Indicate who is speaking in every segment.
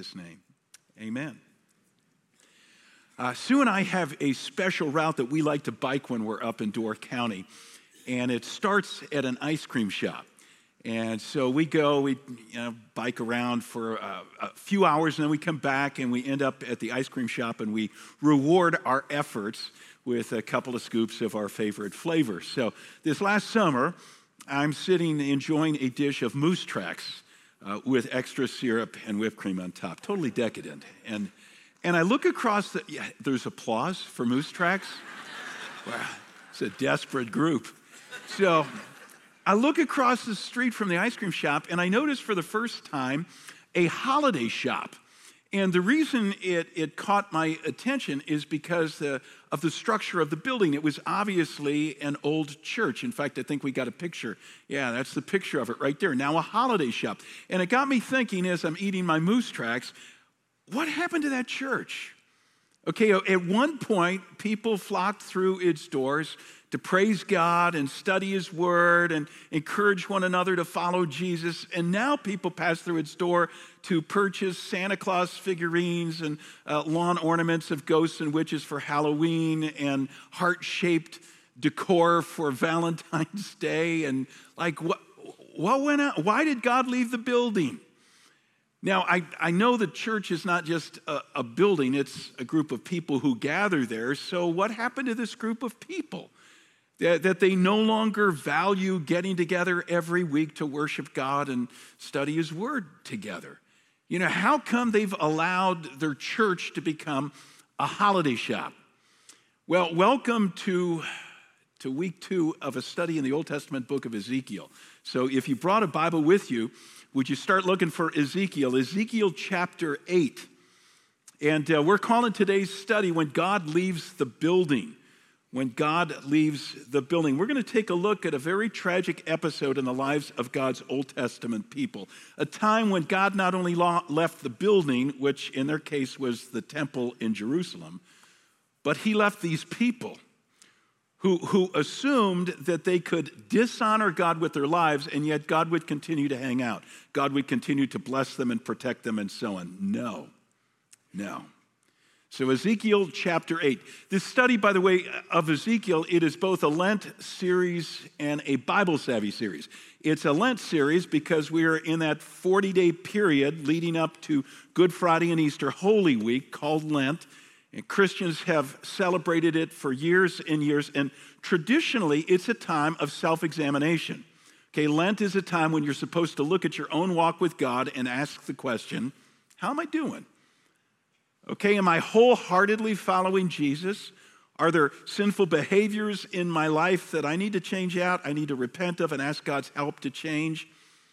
Speaker 1: Jesus' name, amen. Sue and I have a special route that we like to bike when we're up in Door County, and it starts at an ice cream shop. And so we bike around for a few hours, and then we come back, and we end up at the ice cream shop, and we reward our efforts with a couple of scoops of our favorite flavors. So this last summer, I'm sitting enjoying a dish of Moose Tracks with extra syrup and whipped cream on top. Totally decadent. And I look across there's applause for Moose Tracks. Wow, it's a desperate group. So I look across the street from the ice cream shop, and I notice for the first time a holiday shop. And the reason it caught my attention is because of the structure of the building. It was obviously an old church. In fact, I think we got a picture. Yeah, that's the picture of it right there. Now a holiday shop. And it got me thinking as I'm eating my Moose Tracks, what happened to that church? Okay, at one point, people flocked through its doors to praise God and study His Word and encourage one another to follow Jesus. And now people pass through its door to purchase Santa Claus figurines and lawn ornaments of ghosts and witches for Halloween and heart-shaped decor for Valentine's Day. And what went on? Why did God leave the building? Now, I know the church is not just a building, it's a group of people who gather there. So what happened to this group of people? That they no longer value getting together every week to worship God and study His Word together. You know, how come they've allowed their church to become a holiday shop? Well, welcome to week 2 of a study in the Old Testament book of Ezekiel. So if you brought a Bible with you, would you start looking for Ezekiel chapter 8. And we're calling today's study When God Leaves the Building. When God leaves the building. We're going to take a look at a very tragic episode in the lives of God's Old Testament people. A time when God not only left the building, which in their case was the temple in Jerusalem, but He left these people who assumed that they could dishonor God with their lives, and yet God would continue to hang out. God would continue to bless them and protect them and so on. No. So Ezekiel chapter 8. This study, by the way, of Ezekiel, it is both a Lent series and a Bible Savvy series. It's a Lent series because we are in that 40-day period leading up to Good Friday and Easter Holy Week called Lent. And Christians have celebrated it for years and years. And traditionally, it's a time of self-examination. Okay, Lent is a time when you're supposed to look at your own walk with God and ask the question, how am I doing? Okay, am I wholeheartedly following Jesus? Are there sinful behaviors in my life that I need to change out, I need to repent of and ask God's help to change?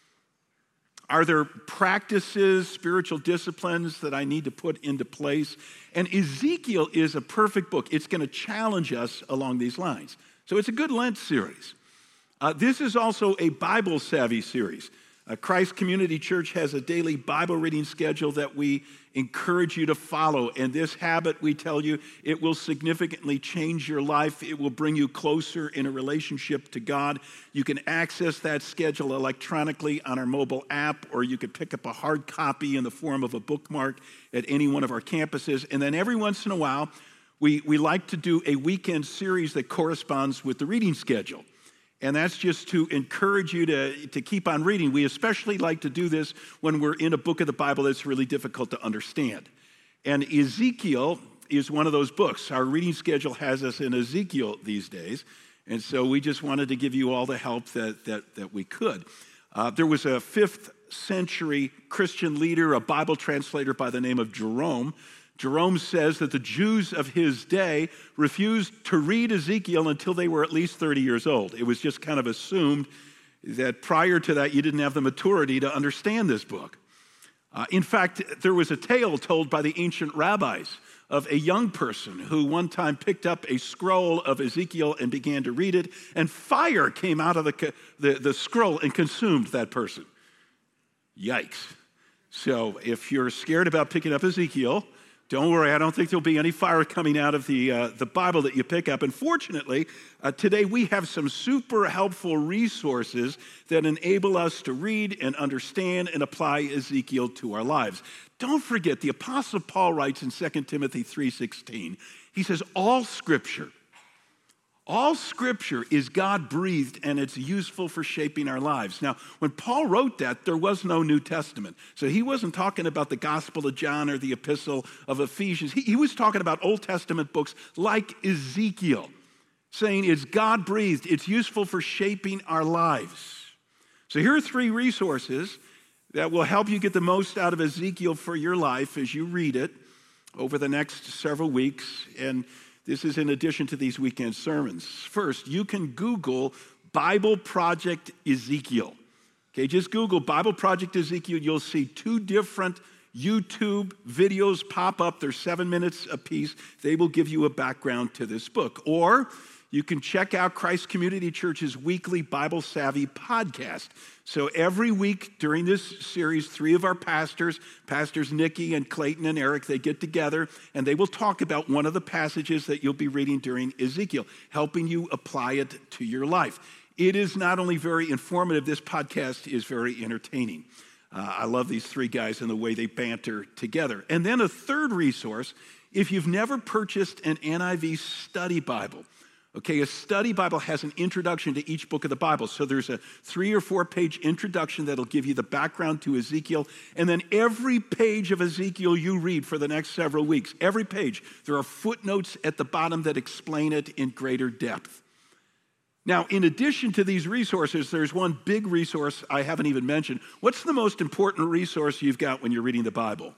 Speaker 1: Are there practices, spiritual disciplines that I need to put into place? And Ezekiel is a perfect book. It's going to challenge us along these lines. So it's a good Lent series. This is also a Bible Savvy series. Christ Community Church has a daily Bible reading schedule that we encourage you to follow. And this habit, we tell you, it will significantly change your life. It will bring you closer in a relationship to God. You can access that schedule electronically on our mobile app, or you could pick up a hard copy in the form of a bookmark at any one of our campuses. And then every once in a while, we like to do a weekend series that corresponds with the reading schedule. And that's just to encourage you to keep on reading. We especially like to do this when we're in a book of the Bible that's really difficult to understand. And Ezekiel is one of those books. Our reading schedule has us in Ezekiel these days. And so we just wanted to give you all the help that we could. There was a 5th century Christian leader, a Bible translator by the name of Jerome. Jerome says that the Jews of his day refused to read Ezekiel until they were at least 30 years old. It was just kind of assumed that prior to that, you didn't have the maturity to understand this book. In fact, there was a tale told by the ancient rabbis of a young person who one time picked up a scroll of Ezekiel and began to read it, and fire came out of the scroll and consumed that person. Yikes. So if you're scared about picking up Ezekiel, Don't worry, I don't think there'll be any fire coming out of the Bible that you pick up. And fortunately, today we have some super helpful resources that enable us to read and understand and apply Ezekiel to our lives. Don't forget, the Apostle Paul writes in 2 Timothy 3:16, he says, all Scripture is God-breathed and it's useful for shaping our lives. Now, when Paul wrote that, there was no New Testament. So he wasn't talking about the Gospel of John or the Epistle of Ephesians. He was talking about Old Testament books like Ezekiel, saying it's God-breathed, it's useful for shaping our lives. So here are 3 resources that will help you get the most out of Ezekiel for your life as you read it over the next several weeks. And this is in addition to these weekend sermons. First, you can Google Bible Project Ezekiel. Okay, just Google Bible Project Ezekiel. You'll see 2 different YouTube videos pop up. They're 7 minutes apiece. They will give you a background to this book. Or you can check out Christ Community Church's weekly Bible Savvy podcast. So every week during this series, 3 of our pastors Nikki and Clayton and Eric, they get together and they will talk about one of the passages that you'll be reading during Ezekiel, helping you apply it to your life. It is not only very informative, this podcast is very entertaining. I love these 3 guys and the way they banter together. And then a third resource, if you've never purchased an NIV study Bible. Okay, a study Bible has an introduction to each book of the Bible. So there's a 3 or 4 page introduction that'll give you the background to Ezekiel. And then every page of Ezekiel you read for the next several weeks, every page, there are footnotes at the bottom that explain it in greater depth. Now, in addition to these resources, there's one big resource I haven't even mentioned. What's the most important resource you've got when you're reading the Bible?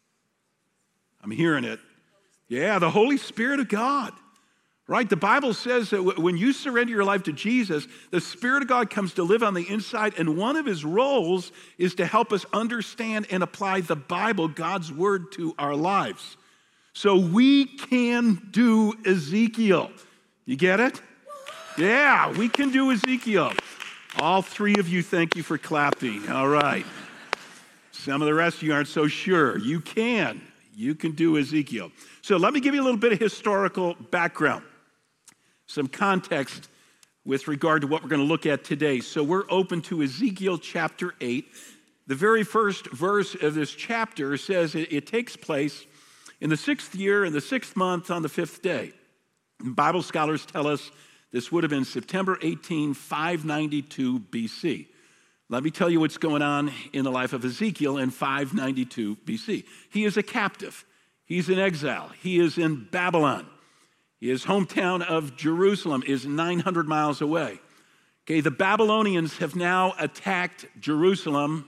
Speaker 1: I'm hearing it. Yeah, the Holy Spirit of God. Right? The Bible says that when you surrender your life to Jesus, the Spirit of God comes to live on the inside, and one of his roles is to help us understand and apply the Bible, God's word, to our lives. So we can do Ezekiel. You get it? Yeah, we can do Ezekiel. All 3 of you, thank you for clapping. All right. Some of the rest of you aren't so sure. You can do Ezekiel. So let me give you a little bit of historical background. Some context with regard to what we're going to look at today. So we're open to Ezekiel chapter 8. The very first verse of this chapter says it takes place in the 6th year, in the 6th month, on the 5th day. And Bible scholars tell us this would have been September 18, 592 BC. Let me tell you what's going on in the life of Ezekiel in 592 BC. He is a captive. He's in exile. He is in Babylon. His hometown of Jerusalem is 900 miles away. Okay, the Babylonians have now attacked Jerusalem.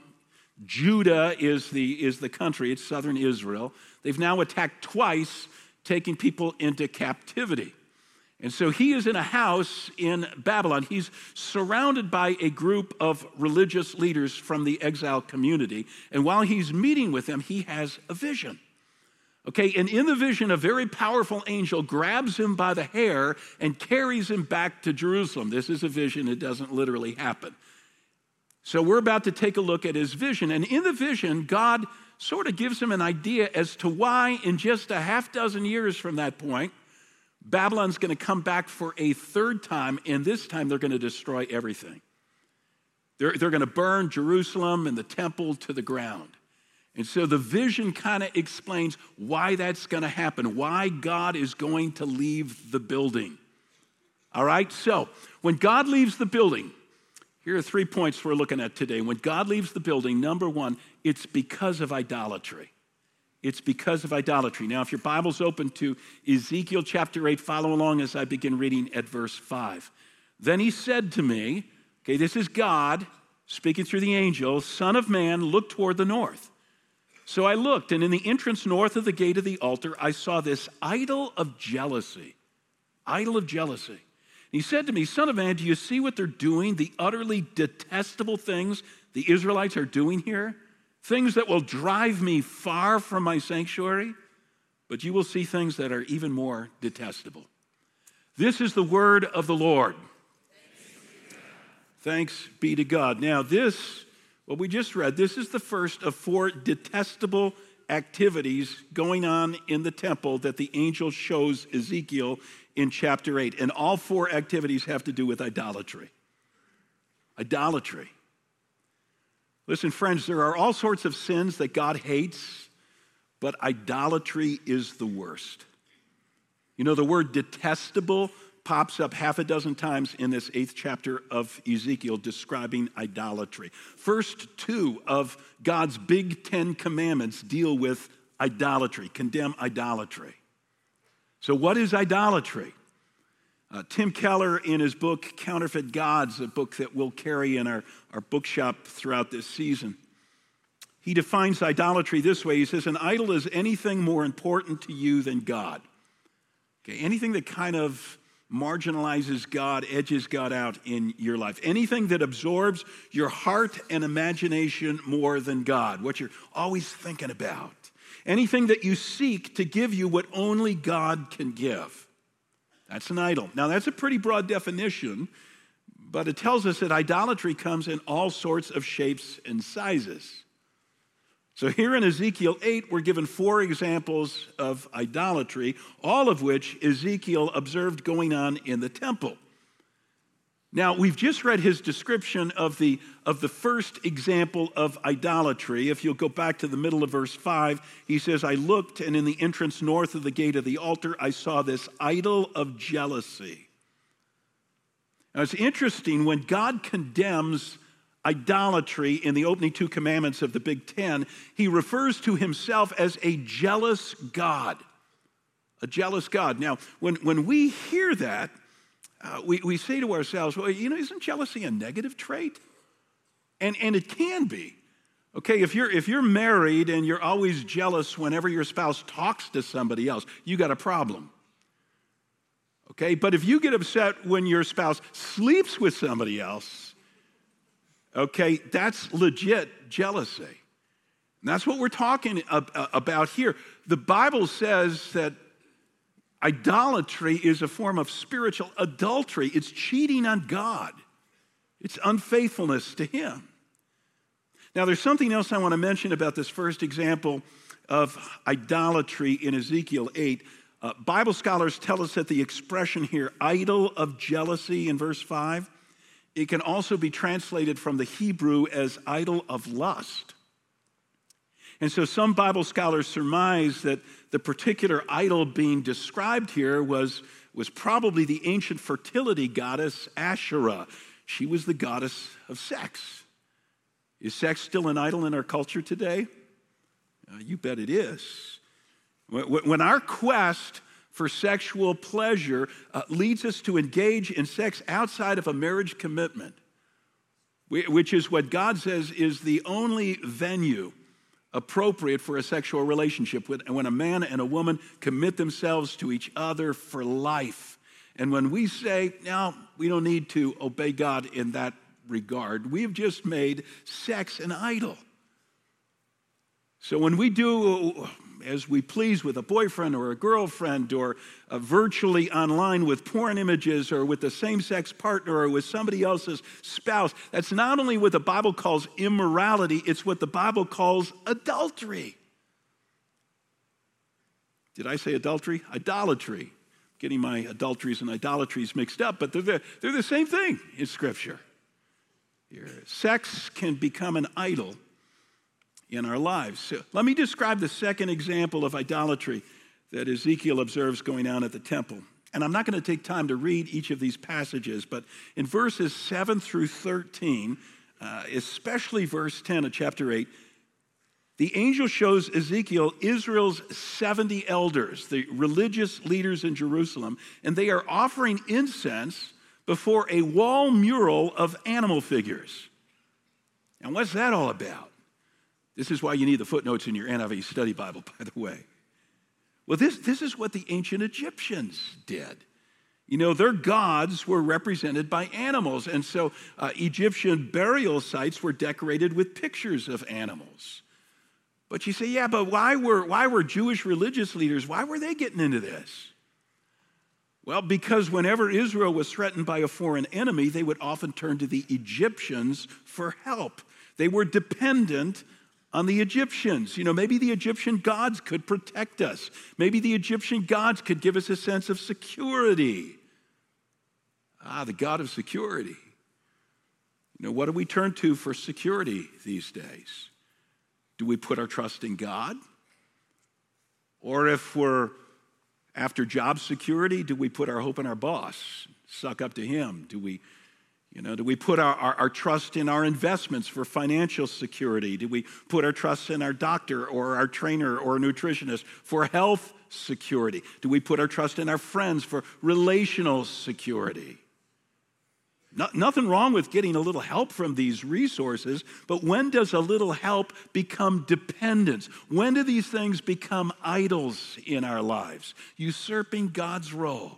Speaker 1: Judah is the country. It's southern Israel. They've now attacked twice, taking people into captivity. And so he is in a house in Babylon. He's surrounded by a group of religious leaders from the exile community. And while he's meeting with them, he has a vision. Okay, and in the vision, a very powerful angel grabs him by the hair and carries him back to Jerusalem. This is a vision. It doesn't literally happen. So we're about to take a look at his vision. And in the vision, God sort of gives him an idea as to why in just a half dozen years from that point, Babylon's going to come back for a 3rd time, and this time they're going to destroy everything. They're going to burn Jerusalem and the temple to the ground. And so the vision kind of explains why that's going to happen, why God is going to leave the building. All right, so when God leaves the building, here are 3 points we're looking at today. When God leaves the building, number 1, it's because of idolatry. It's because of idolatry. Now, if your Bible's open to Ezekiel chapter 8, follow along as I begin reading at verse 5. Then he said to me, okay, this is God speaking through the angel, Son of man, look toward the north. So I looked, and in the entrance north of the gate of the altar, I saw this idol of jealousy. Idol of jealousy. He said to me, Son of man, do you see what they're doing, the utterly detestable things the Israelites are doing here? Things that will drive me far from my sanctuary? But you will see things that are even more detestable. This is the word of the Lord. Thanks be to God. Now this, what we just read, this is the first of 4 detestable activities going on in the temple that the angel shows Ezekiel in chapter 8. And all 4 activities have to do with idolatry. Idolatry. Listen, friends, there are all sorts of sins that God hates, but idolatry is the worst. You know, the word detestable pops up half a dozen times in this 8th chapter of Ezekiel describing idolatry. First 2 of God's big 10 commandments deal with idolatry, condemn idolatry. So what is idolatry? Tim Keller, in his book, Counterfeit Gods, a book that we'll carry in our bookshop throughout this season, he defines idolatry this way. He says, an idol is anything more important to you than God. Okay, anything that kind of marginalizes God, edges God out in your life. Anything that absorbs your heart and imagination more than God, what you're always thinking about. Anything that you seek to give you what only God can give. That's an idol. Now, that's a pretty broad definition, but it tells us that idolatry comes in all sorts of shapes and sizes. So here in Ezekiel 8, we're given 4 examples of idolatry, all of which Ezekiel observed going on in the temple. Now, we've just read his description of the first example of idolatry. If you'll go back to the middle of verse 5, he says, I looked, and in the entrance north of the gate of the altar, I saw this idol of jealousy. Now, it's interesting, when God condemns idolatry in the opening 2 commandments of the Big Ten, he refers to himself as a jealous God. A jealous God. Now, when we hear that, we say to ourselves, well, you know, isn't jealousy a negative trait? And it can be. Okay, if you're married and you're always jealous whenever your spouse talks to somebody else, you got a problem. Okay, but if you get upset when your spouse sleeps with somebody else, okay, that's legit jealousy. And that's what we're talking about here. The Bible says that idolatry is a form of spiritual adultery. It's cheating on God. It's unfaithfulness to Him. Now, there's something else I want to mention about this first example of idolatry in Ezekiel 8. Bible scholars tell us that the expression here, idol of jealousy in verse 5, it can also be translated from the Hebrew as idol of lust. And so some Bible scholars surmise that the particular idol being described here was probably the ancient fertility goddess Asherah. She was the goddess of sex. Is sex still an idol in our culture today? You bet it is. When our quest for sexual pleasure leads us to engage in sex outside of a marriage commitment, which is what God says is the only venue appropriate for a sexual relationship, when a man and a woman commit themselves to each other for life. And when we say, no, we don't need to obey God in that regard, we've just made sex an idol. So when we do as we please with a boyfriend or a girlfriend, or virtually online with porn images, or with the same-sex partner, or with somebody else's spouse, that's not only what the Bible calls immorality, it's what the Bible calls adultery. Did I say adultery? Idolatry. Getting my adulteries and idolatries mixed up, but they're the same thing in Scripture. Sex can become an idol in our lives. So let me describe the second example of idolatry that Ezekiel observes going on at the temple. And I'm not going to take time to read each of these passages, but in verses 7 through 13, especially verse 10 of chapter 8, the angel shows Ezekiel Israel's 70 elders, the religious leaders in Jerusalem, and they are offering incense before a wall mural of animal figures. And what's that all about? This is why you need the footnotes in your NIV study Bible, by the way. Well, this is what the ancient Egyptians did. You know, their gods were represented by animals, and so Egyptian burial sites were decorated with pictures of animals. But you say, yeah, but why were Jewish religious leaders, why were they getting into this? Well, because whenever Israel was threatened by a foreign enemy, they would often turn to the Egyptians for help. They were dependent on the Egyptians. Maybe the Egyptian gods could protect us. Maybe the Egyptian gods could give us a sense of security. The God of security. What do we turn to for security these days? Do we put our trust in God? Or if we're after job security, do we put our hope in our boss, suck up to him? Do we put our trust in our investments for financial security? Do we put our trust in our doctor or our trainer or nutritionist for health security? Do we put our trust in our friends for relational security? Nothing wrong with getting a little help from these resources, but when does a little help become dependence? When do these things become idols in our lives, usurping God's role?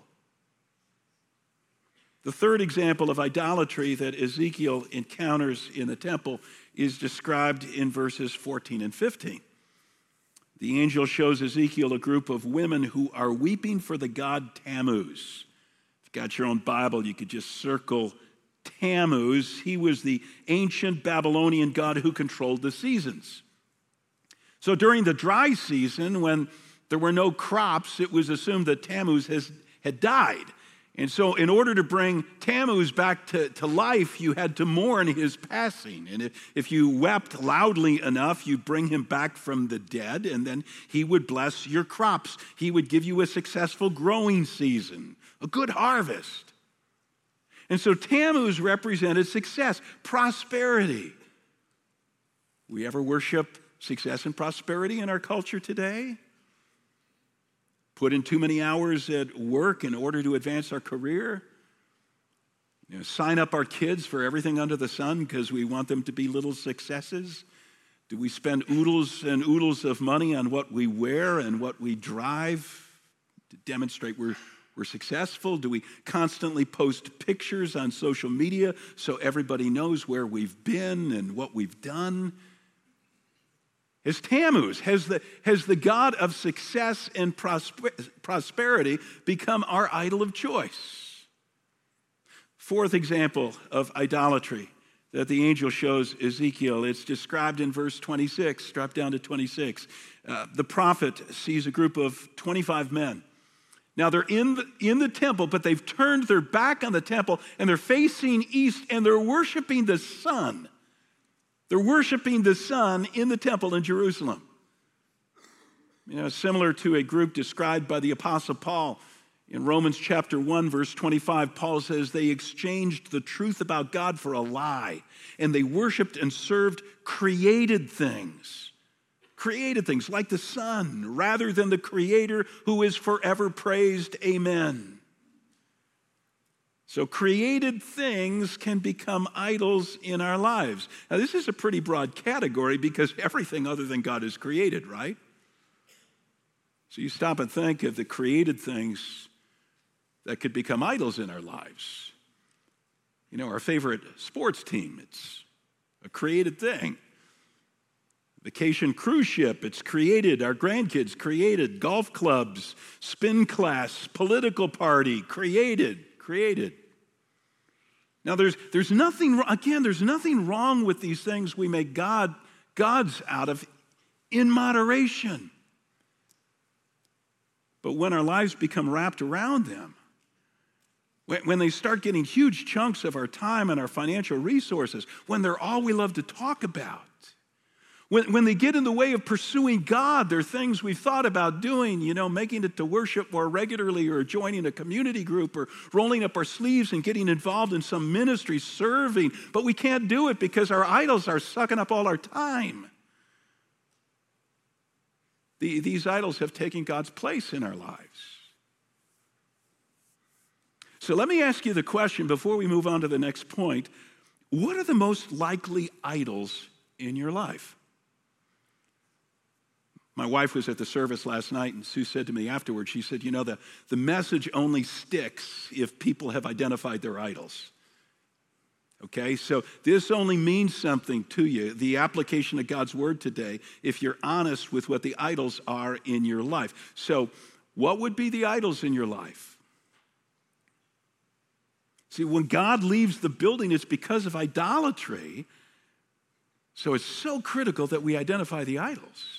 Speaker 1: The third example of idolatry that Ezekiel encounters in the temple is described in verses 14 and 15. The angel shows Ezekiel a group of women who are weeping for the god Tammuz. If you've got your own Bible, you could just circle Tammuz. He was the ancient Babylonian god who controlled the seasons. So during the dry season, when there were no crops, it was assumed that Tammuz had died. And so in order to bring Tammuz back to life, you had to mourn his passing. And if you wept loudly enough, you'd bring him back from the dead, and then he would bless your crops. He would give you a successful growing season, a good harvest. And so Tammuz represented success, prosperity. We ever worship success and prosperity in our culture today? Put in too many hours at work in order to advance our career? Sign up our kids for everything under the sun because we want them to be little successes? Do we spend oodles and oodles of money on what we wear and what we drive to demonstrate we're successful? Do we constantly post pictures on social media so everybody knows where we've been and what we've done? Has Tammuz, has the God of success and prosperity become our idol of choice? Fourth example of idolatry that the angel shows Ezekiel, it's described in verse 26. Drop down to 26. The prophet sees a group of 25 men. Now they're in the temple, but they've turned their back on the temple and they're facing east and they're worshiping the sun. They're worshiping the sun in the temple in Jerusalem. Similar to a group described by the Apostle Paul in Romans chapter 1, verse 25, Paul says they exchanged the truth about God for a lie, and they worshiped and served created things like the sun, rather than the Creator who is forever praised. Amen. So created things can become idols in our lives. Now, this is a pretty broad category because everything other than God is created, right? So you stop and think of the created things that could become idols in our lives. Our favorite sports team, it's a created thing. Vacation cruise ship, it's created. Our grandkids created. Golf clubs, spin class, political party, created. Now there's nothing wrong with these things we make gods out of in moderation. But when our lives become wrapped around them, when they start getting huge chunks of our time and our financial resources, when they're all we love to talk about, when they get in the way of pursuing God, there are things we've thought about doing, making it to worship more regularly or joining a community group or rolling up our sleeves and getting involved in some ministry, serving, but we can't do it because our idols are sucking up all our time. These idols have taken God's place in our lives. So let me ask you the question before we move on to the next point. What are the most likely idols in your life? My wife was at the service last night, and Sue said to me afterwards, she said, the message only sticks if people have identified their idols. Okay, so this only means something to you, the application of God's word today, if you're honest with what the idols are in your life. So what would be the idols in your life? See, when God leaves the building, it's because of idolatry. So it's so critical that we identify the idols.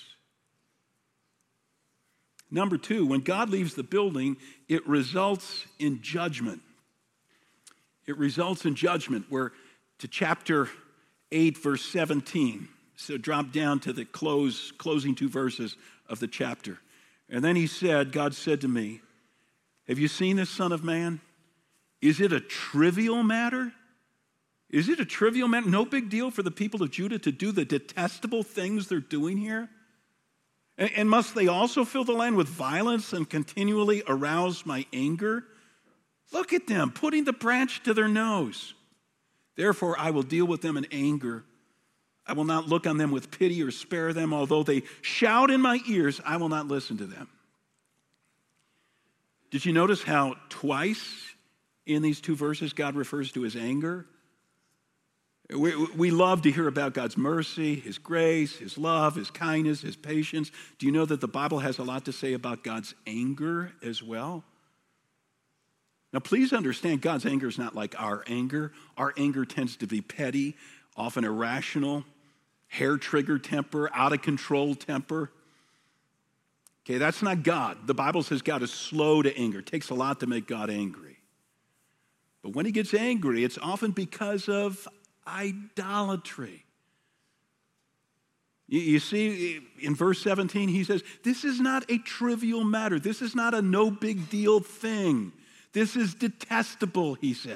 Speaker 1: Number two, when God leaves the building, it results in judgment. It results in judgment. We're to chapter 8, verse 17. So drop down to the closing two verses of the chapter. And then God said to me, have you seen this, Son of Man? Is it a trivial matter? Is it a trivial matter? No big deal for the people of Judah to do the detestable things they're doing here? And must they also fill the land with violence and continually arouse my anger? Look at them, putting the branch to their nose. Therefore, I will deal with them in anger. I will not look on them with pity or spare them. Although they shout in my ears, I will not listen to them. Did you notice how twice in these two verses God refers to his anger? We love to hear about God's mercy, his grace, his love, his kindness, his patience. Do you know that the Bible has a lot to say about God's anger as well? Now, please understand, God's anger is not like our anger. Our anger tends to be petty, often irrational, hair-trigger temper, out-of-control temper. Okay, that's not God. The Bible says God is slow to anger. It takes a lot to make God angry. But when he gets angry, it's often because of idolatry. You see, in verse 17, he says, this is not a trivial matter. This is not a no big deal thing. This is detestable, he says.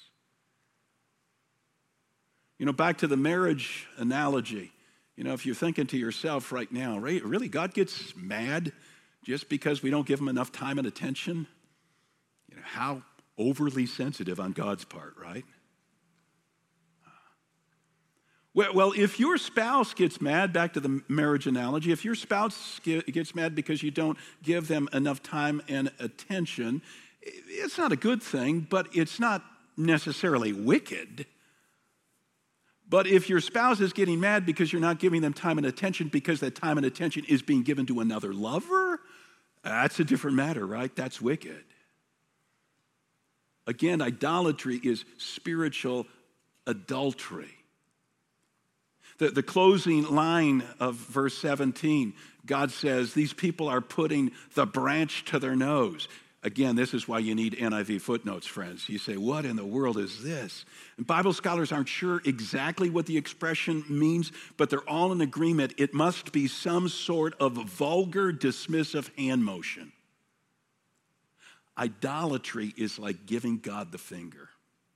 Speaker 1: Back to the marriage analogy. If you're thinking to yourself right now, really, God gets mad just because we don't give him enough time and attention? How overly sensitive on God's part, right? Well, if your spouse gets mad, back to the marriage analogy, if your spouse gets mad because you don't give them enough time and attention, it's not a good thing, but it's not necessarily wicked. But if your spouse is getting mad because you're not giving them time and attention because that time and attention is being given to another lover, that's a different matter, right? That's wicked. Again, idolatry is spiritual adultery. The closing line of verse 17, God says, these people are putting the branch to their nose. Again, this is why you need NIV footnotes, friends. You say, what in the world is this? And Bible scholars aren't sure exactly what the expression means, but they're all in agreement. It must be some sort of vulgar, dismissive hand motion. Idolatry is like giving God the finger.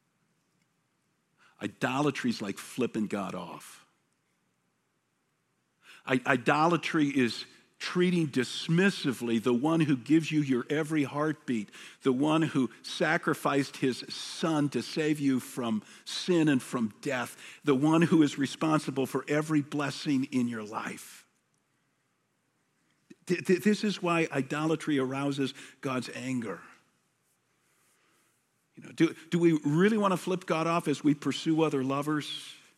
Speaker 1: Idolatry is like flipping God off. Idolatry is treating dismissively the one who gives you your every heartbeat, the one who sacrificed his son to save you from sin and from death, the one who is responsible for every blessing in your life. This is why idolatry arouses God's anger. Do we really want to flip God off as we pursue other lovers?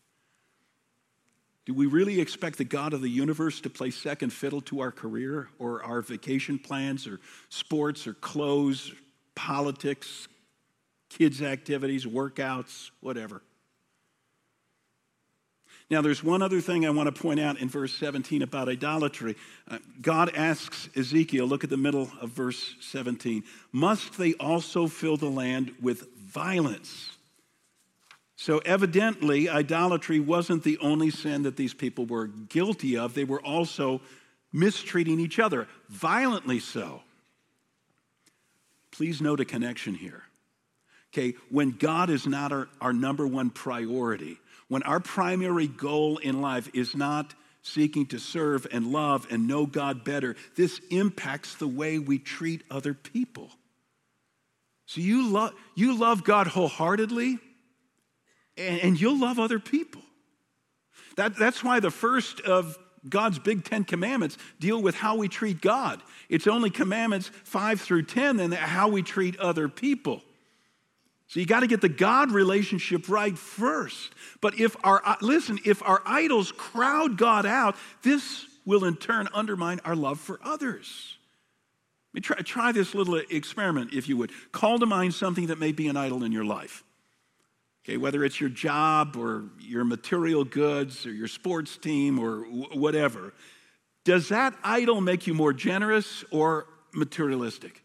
Speaker 1: Do we really expect the God of the universe to play second fiddle to our career or our vacation plans or sports or clothes, politics, kids' activities, workouts, whatever? Now, there's one other thing I want to point out in verse 17 about idolatry. God asks Ezekiel, look at the middle of verse 17, must they also fill the land with violence? So evidently, idolatry wasn't the only sin that these people were guilty of. They were also mistreating each other, violently so. Please note a connection here. Okay, when God is not our number one priority, when our primary goal in life is not seeking to serve and love and know God better, this impacts the way we treat other people. So you love God wholeheartedly, and you'll love other people. That's why the first of God's big 10 commandments deal with how we treat God. It's only commandments 5 through 10 and how we treat other people. So you got to get the God relationship right first. But if our idols crowd God out, this will in turn undermine our love for others. Try this little experiment, if you would. Call to mind something that may be an idol in your life. Okay, whether it's your job or your material goods or your sports team or whatever, does that idol make you more generous or materialistic?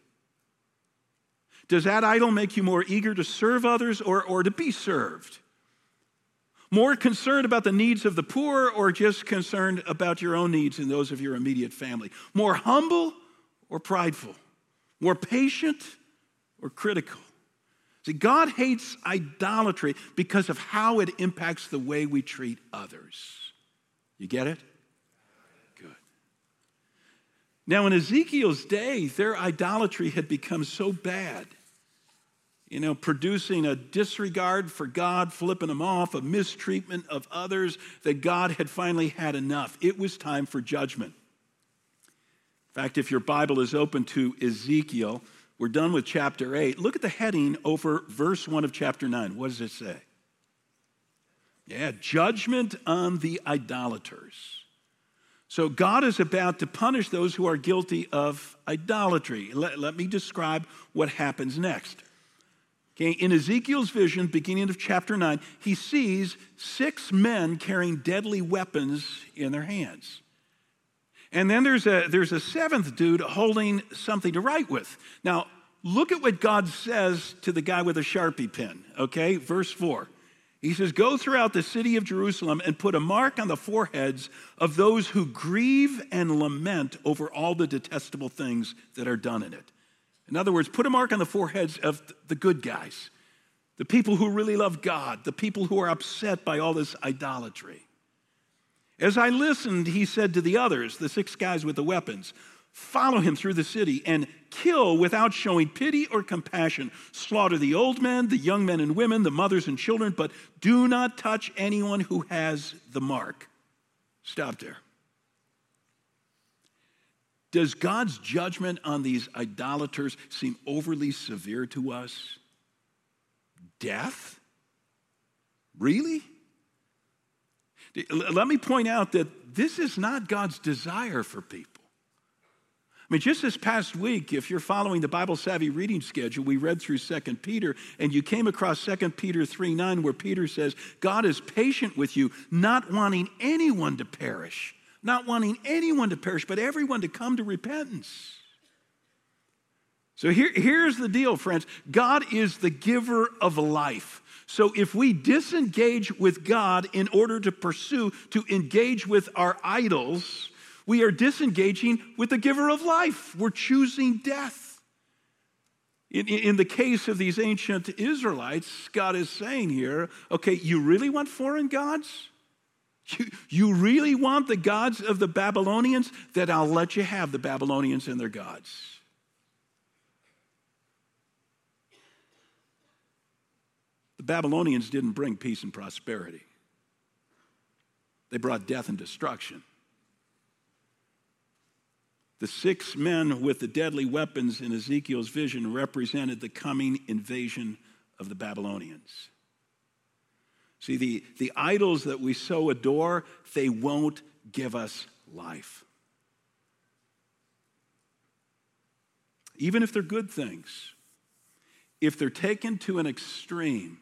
Speaker 1: Does that idol make you more eager to serve others or to be served? More concerned about the needs of the poor or just concerned about your own needs and those of your immediate family? More humble or prideful? More patient or critical? See, God hates idolatry because of how it impacts the way we treat others. You get it? Good. Now, in Ezekiel's day, their idolatry had become so bad, producing a disregard for God, flipping him off, a mistreatment of others, that God had finally had enough. It was time for judgment. In fact, if your Bible is open to Ezekiel, we're done with chapter 8. Look at the heading over verse 1 of chapter 9. What does it say? Yeah, judgment on the idolaters. So God is about to punish those who are guilty of idolatry. Let me describe what happens next. Okay, in Ezekiel's vision, beginning of chapter 9, he sees 6 men carrying deadly weapons in their hands. And then there's a 7th dude holding something to write with. Now, look at what God says to the guy with a Sharpie pen, okay? Verse 4. He says, "Go throughout the city of Jerusalem and put a mark on the foreheads of those who grieve and lament over all the detestable things that are done in it." In other words, put a mark on the foreheads of the good guys, the people who really love God, the people who are upset by all this idolatry. As I listened, he said to the others, the 6 guys with the weapons, "Follow him through the city and kill without showing pity or compassion. Slaughter the old men, the young men and women, the mothers and children, but do not touch anyone who has the mark." Stop there. Does God's judgment on these idolaters seem overly severe to us? Death? Really? Let me point out that this is not God's desire for people. I mean, just this past week, if you're following the Bible Savvy reading schedule, we read through 2 Peter, and you came across 2 Peter 3:9, where Peter says, God is patient with you, not wanting anyone to perish, but everyone to come to repentance. So here's the deal, friends. God is the giver of life. So if we disengage with God in order to engage with our idols, we are disengaging with the giver of life. We're choosing death. In the case of these ancient Israelites, God is saying here, okay, you really want foreign gods? You really want the gods of the Babylonians? Then I'll let you have the Babylonians and their gods. The Babylonians didn't bring peace and prosperity. They brought death and destruction. The 6 men with the deadly weapons in Ezekiel's vision represented the coming invasion of the Babylonians. See, the idols that we so adore, they won't give us life. Even if they're good things, if they're taken to an extreme,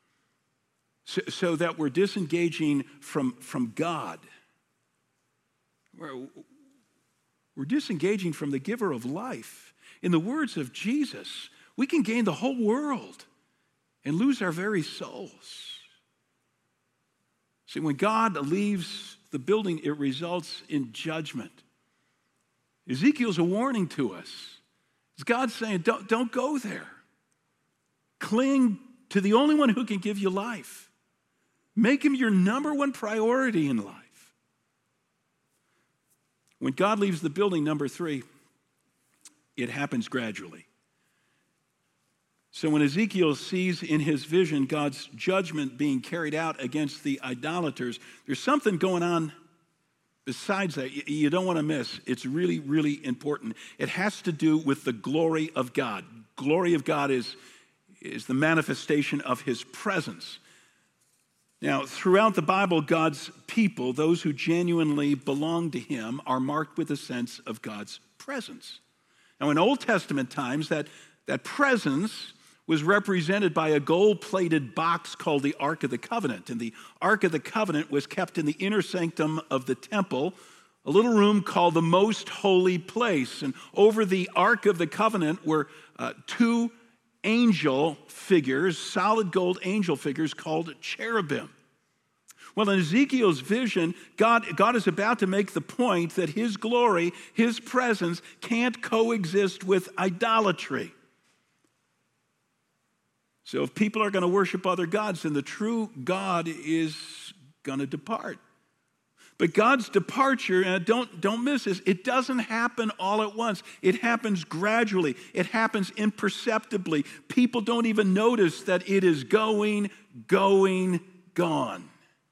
Speaker 1: so that we're disengaging from God, we're disengaging from the giver of life. In the words of Jesus, we can gain the whole world and lose our very souls. See, when God leaves the building, it results in judgment. Ezekiel's a warning to us. It's God saying, don't go there. Cling to the only one who can give you life. Make him your number one priority in life. When God leaves the building, number 3, it happens gradually. So when Ezekiel sees in his vision God's judgment being carried out against the idolaters, there's something going on besides that you don't want to miss. It's really, really important. It has to do with the glory of God. Glory of God is the manifestation of his presence. Now, throughout the Bible, God's people, those who genuinely belong to him, are marked with a sense of God's presence. Now, in Old Testament times, that presence was represented by a gold-plated box called the Ark of the Covenant. And the Ark of the Covenant was kept in the inner sanctum of the temple, a little room called the Most Holy Place. And over the Ark of the Covenant were two angel figures, solid gold angel figures called cherubim. Well, in Ezekiel's vision, God is about to make the point that his glory, his presence, can't coexist with idolatry. So if people are going to worship other gods, then the true God is going to depart. But God's departure, and don't miss this, it doesn't happen all at once. It happens gradually. It happens imperceptibly. People don't even notice that it is going, gone.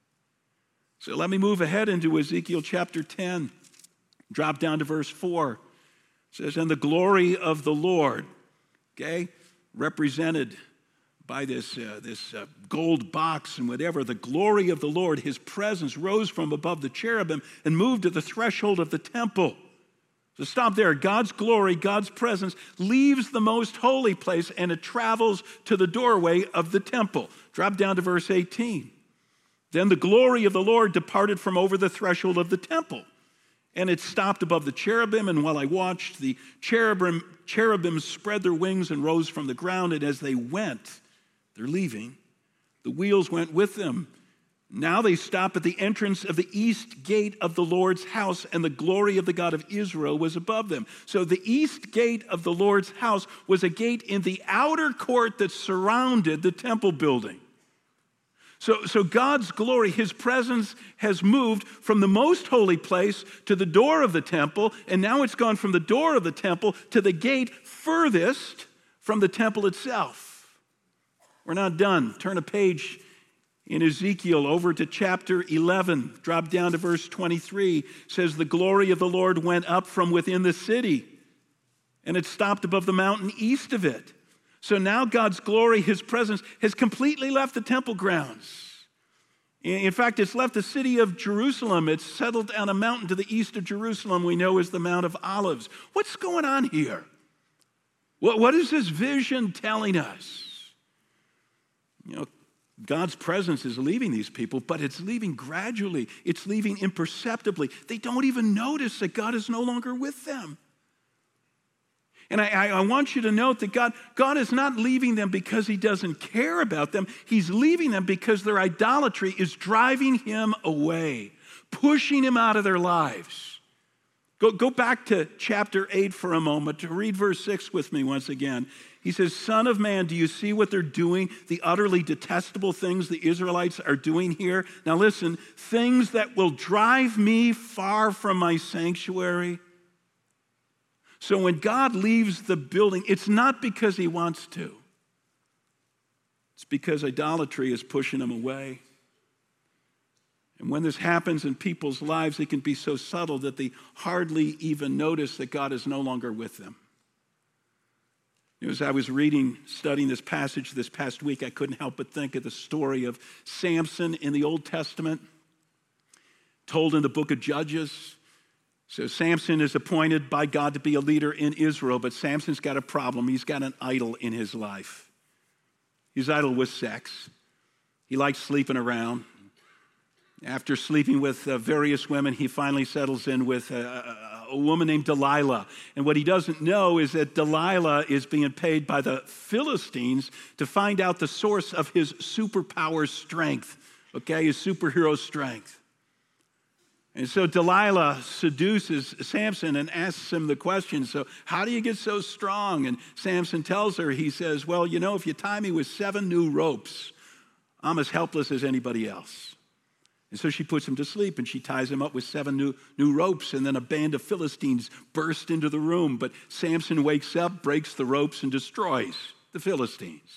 Speaker 1: So let me move ahead into Ezekiel chapter 10. Drop down to verse 4. It says, and the glory of the Lord, okay, represented by this gold box and whatever, the glory of the Lord, his presence rose from above the cherubim and moved to the threshold of the temple. So stop there. God's glory, God's presence leaves the most holy place and it travels to the doorway of the temple. Drop down to verse 18. Then the glory of the Lord departed from over the threshold of the temple, and it stopped above the cherubim, and while I watched, the cherubim spread their wings and rose from the ground, and as they went, they're leaving, the wheels went with them. Now they stop at the entrance of the east gate of the Lord's house, and the glory of the God of Israel was above them. So the east gate of the Lord's house was a gate in the outer court that surrounded the temple building. So God's glory, his presence has moved from the most holy place to the door of the temple, and now it's gone from the door of the temple to the gate furthest from the temple itself. We're not done. Turn a page in Ezekiel over to chapter 11. Drop down to verse 23. It says, the glory of the Lord went up from within the city, and it stopped above the mountain east of it. So now God's glory, his presence, has completely left the temple grounds. In fact, it's left the city of Jerusalem. It's settled on a mountain to the east of Jerusalem we know as the Mount of Olives. What's going on here? What is this vision telling us? You know, God's presence is leaving these people, but it's leaving gradually. It's leaving imperceptibly. They don't even notice that God is no longer with them. And I want you to note that God is not leaving them because he doesn't care about them. He's leaving them because their idolatry is driving him away, pushing him out of their lives. Go back to chapter 8 for a moment to read verse 6 with me once again. He says, Son of man, do you see what they're doing? The utterly detestable things the Israelites are doing here. Now listen, things that will drive me far from my sanctuary. So when God leaves the building, it's not because he wants to. It's because idolatry is pushing him away. And when this happens in people's lives, it can be so subtle that they hardly even notice that God is no longer with them. As I was studying this passage this past week, I couldn't help but think of the story of Samson in the Old Testament, told in the book of Judges. So Samson is appointed by God to be a leader in Israel, but Samson's got a problem. He's got an idol in his life. His idol was sex. He likes sleeping around. After sleeping with various women, he finally settles in with a woman named Delilah. And what he doesn't know is that Delilah is being paid by the Philistines to find out the source of his superpower strength, okay, his superhero strength. And so Delilah seduces Samson and asks him the question, so how do you get so strong? And Samson tells her, he says, well, you know, if you tie me with 7 new ropes, I'm as helpless as anybody else. And so she puts him to sleep and she ties him up with 7 new ropes, and then a band of Philistines burst into the room. But Samson wakes up, breaks the ropes, and destroys the Philistines.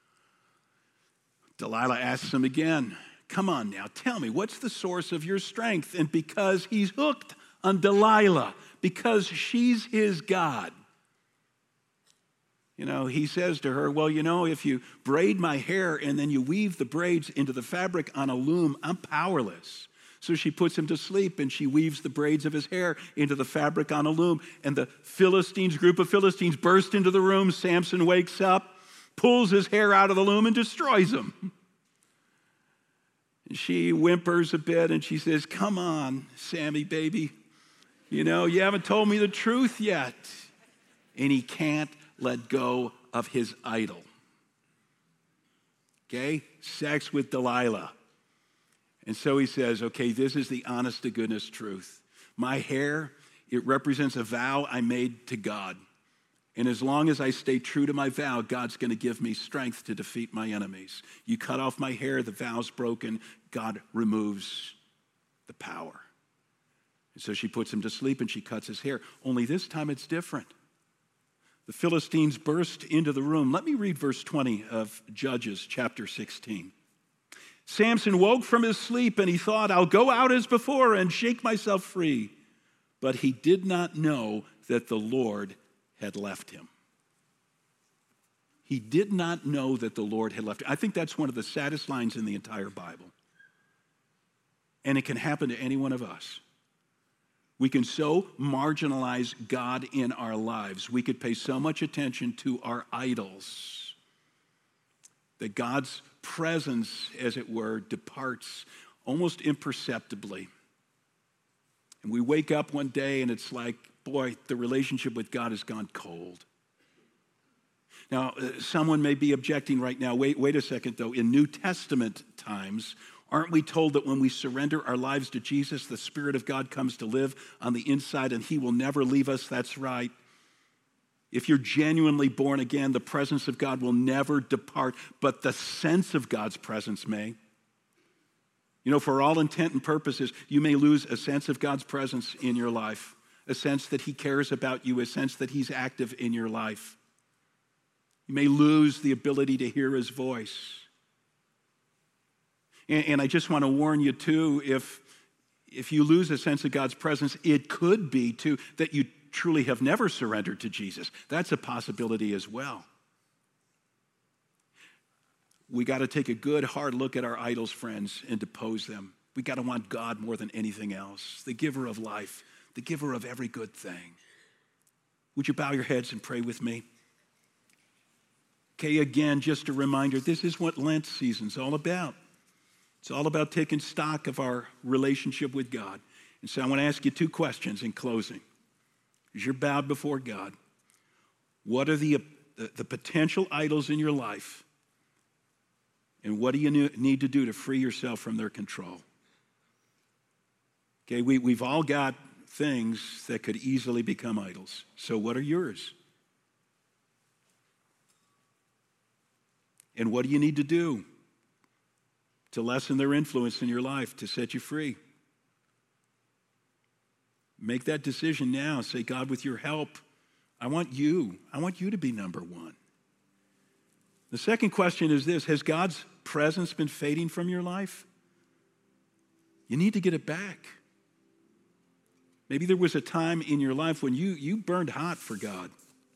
Speaker 1: Delilah asks him again, come on now, tell me, what's the source of your strength? And because he's hooked on Delilah, because she's his God, you know, he says to her, well, you know, if you braid my hair and then you weave the braids into the fabric on a loom, I'm powerless. So she puts him to sleep and she weaves the braids of his hair into the fabric on a loom. And the group of Philistines burst into the room. Samson wakes up, pulls his hair out of the loom and destroys him. And she whimpers a bit and she says, come on, Sammy, baby. You haven't told me the truth yet. And he can't let go of his idol. Okay? Sex with Delilah. And so he says, okay, this is the honest to goodness truth. My hair, it represents a vow I made to God. And as long as I stay true to my vow, God's going to give me strength to defeat my enemies. You cut off my hair, the vow's broken. God removes the power. And so she puts him to sleep and she cuts his hair. Only this time it's different. The Philistines burst into the room. Let me read verse 20 of Judges chapter 16. Samson woke from his sleep and he thought, I'll go out as before and shake myself free. But he did not know that the Lord had left him. He did not know that the Lord had left him. I think that's one of the saddest lines in the entire Bible. And it can happen to any one of us. We can so marginalize God in our lives. We could pay so much attention to our idols that God's presence, as it were, departs almost imperceptibly. And we wake up one day and it's like, boy, the relationship with God has gone cold. Now, someone may be objecting right now, wait a second though, in New Testament times, aren't we told that when we surrender our lives to Jesus, the Spirit of God comes to live on the inside and he will never leave us? That's right. If you're genuinely born again, the presence of God will never depart, but the sense of God's presence may. For all intent and purposes, you may lose a sense of God's presence in your life, a sense that he cares about you, a sense that he's active in your life. You may lose the ability to hear his voice. And I just want to warn you too, if you lose a sense of God's presence, it could be too that you truly have never surrendered to Jesus. That's a possibility as well. We got to take a good hard look at our idols, friends, and depose them. We got to want God more than anything else, the giver of life, the giver of every good thing. Would you bow your heads and pray with me? Okay, again, just a reminder, this is what Lent season's all about. It's all about taking stock of our relationship with God. And so I want to ask you two questions in closing. As you're bowed before God, what are the potential idols in your life? And what do you need to do to free yourself from their control? Okay, we've all got things that could easily become idols. So what are yours? And what do you need to do to lessen their influence in your life, to set you free? Make that decision now. Say, God, with your help, I want you to be number one. The second question is this: has God's presence been fading from your life? You need to get it back. Maybe there was a time in your life when you burned hot for God.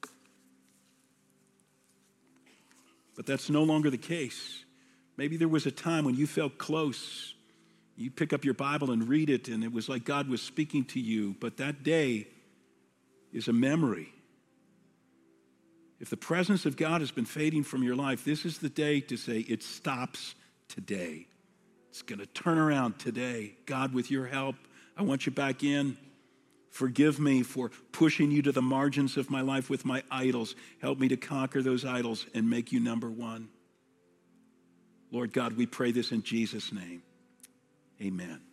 Speaker 1: But that's no longer the case. Maybe there was a time when you felt close. You pick up your Bible and read it, and it was like God was speaking to you. But that day is a memory. If the presence of God has been fading from your life, this is the day to say it stops today. It's going to turn around today. God, with your help, I want you back in. Forgive me for pushing you to the margins of my life with my idols. Help me to conquer those idols and make you number one. Lord God, we pray this in Jesus' name. Amen.